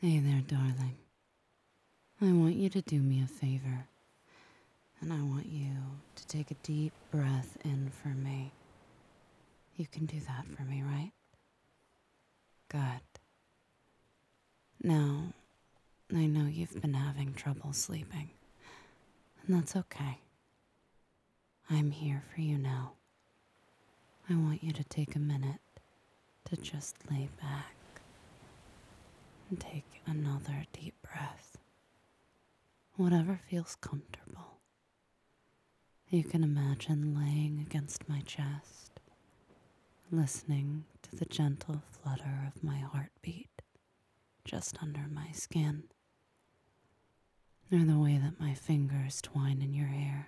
Hey there, darling. I want you to do me a favor, and I want you to take a deep breath in for me. You can do that for me, right? Good. Now, I know you've been having trouble sleeping, and that's okay. I'm here for you now. I want you to take a minute to just lay back and take another deep breath. Whatever feels comfortable. You can imagine laying against my chest, listening to the gentle flutter of my heartbeat just under my skin, or the way that my fingers twine in your hair,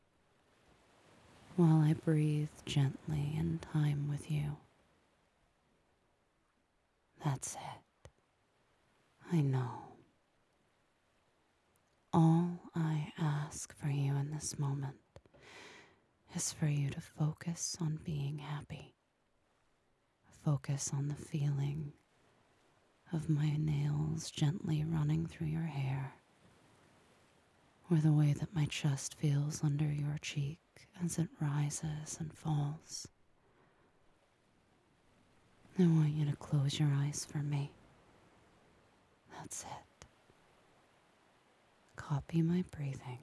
while I breathe gently in time with you. That's it. I know. All I ask for you in this moment is for you to focus on being happy. Focus on the feeling of my nails gently running through your hair, or the way that my chest feels under your cheek as it rises and falls. I want you to close your eyes for me. That's it. Copy my breathing.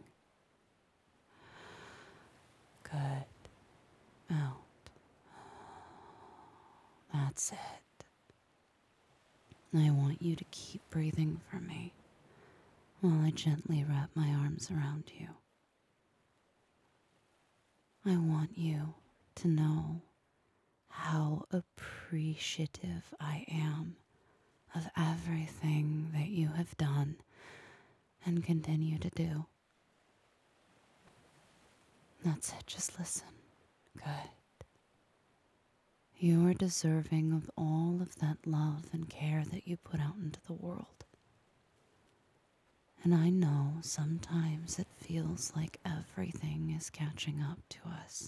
Good. Out. That's it. I want you to keep breathing for me while I gently wrap my arms around you. I want you to know how appreciative I am of everything that you have done and continue to do. That's it, just listen. Good. You are deserving of all of that love and care that you put out into the world. And I know sometimes it feels like everything is catching up to us.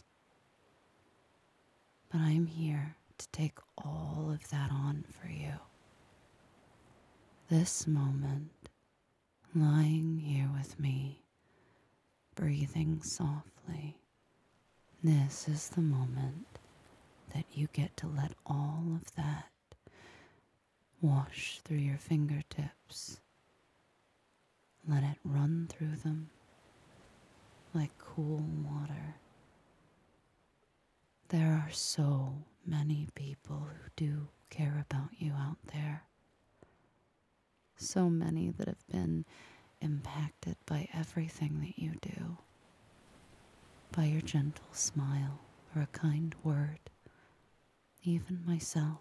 But I'm here to take all of that on for you. This moment, lying here with me, breathing softly, this is the moment that you get to let all of that wash through your fingertips. Let it run through them like cool water. There are so many people who do care about you out there. So many that have been impacted by everything that you do. By your gentle smile or a kind word. Even myself.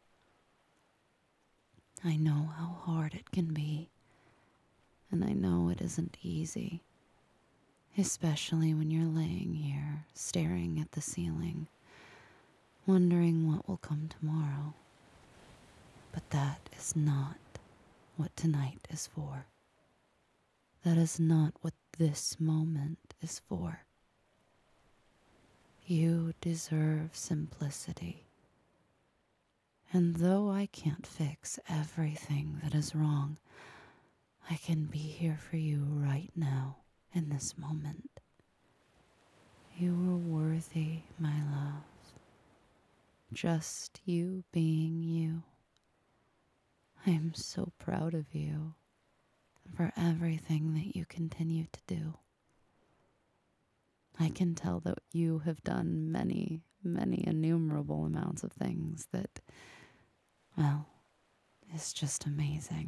I know how hard it can be. And I know it isn't easy. Especially when you're laying here, staring at the ceiling, wondering what will come tomorrow. But that is not what tonight is for. That is not what this moment is for. You deserve simplicity. And though I can't fix everything that is wrong, I can be here for you right now in this moment. You are worthy, my love. Just you being you. I am so proud of you for everything that you continue to do. I can tell that you have done many, many innumerable amounts of things that, well, is just amazing.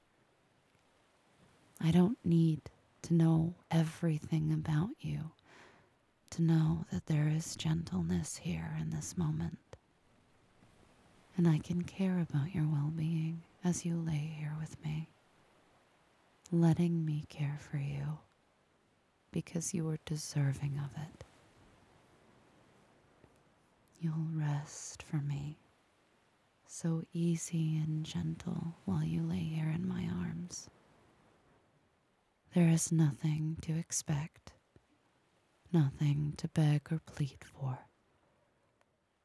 I don't need to know everything about you to know that there is gentleness here in this moment. And I can care about your well-being as you lay here with me, letting me care for you because you are deserving of it. You'll rest for me, so easy and gentle while you lay here in my arms. There is nothing to expect, nothing to beg or plead for,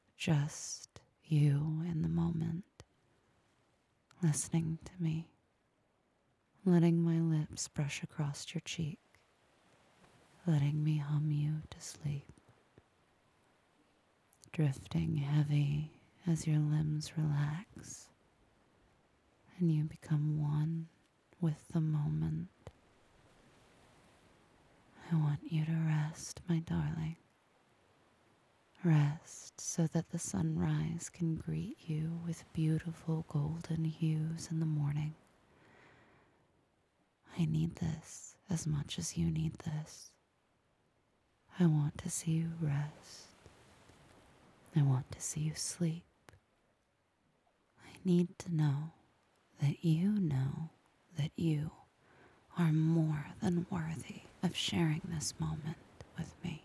just you in the moment, listening to me, letting my lips brush across your cheek, letting me hum you to sleep, drifting heavy as your limbs relax and you become one with the moment. I want you to rest, my darling. Rest so that the sunrise can greet you with beautiful golden hues in the morning. I need this as much as you need this. I want to see you rest. I want to see you sleep. I need to know that you are more than worthy of sharing this moment with me.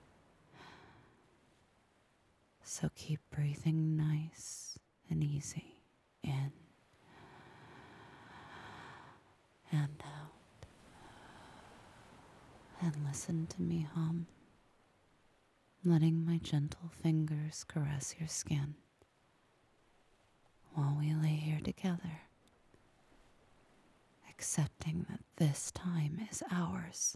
So keep breathing nice and easy in and out. And listen to me hum, letting my gentle fingers caress your skin while we lay here together, accepting that this time is ours.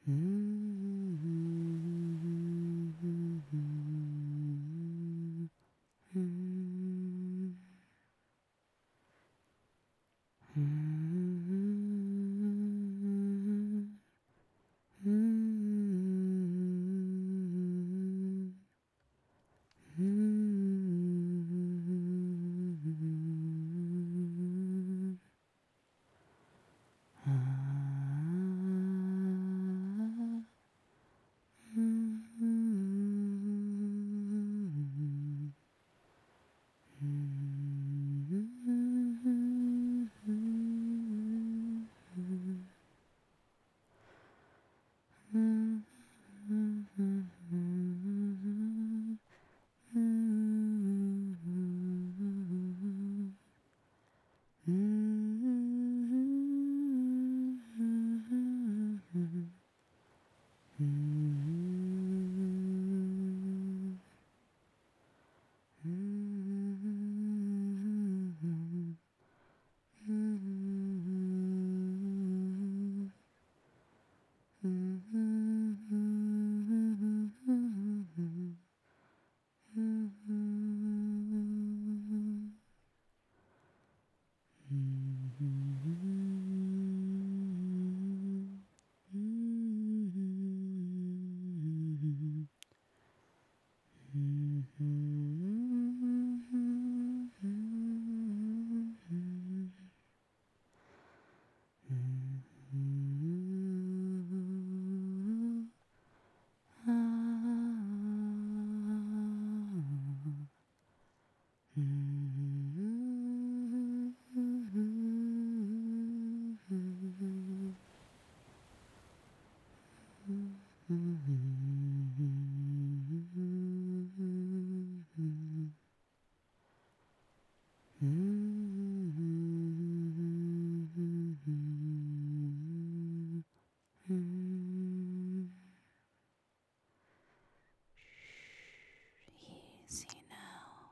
Easy now.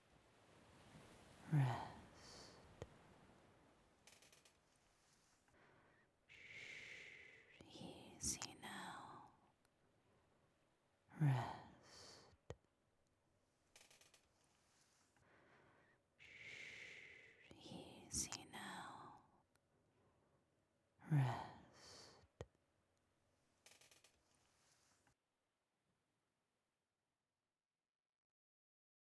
Rest. Easy now. Rest. Easy now. Rest.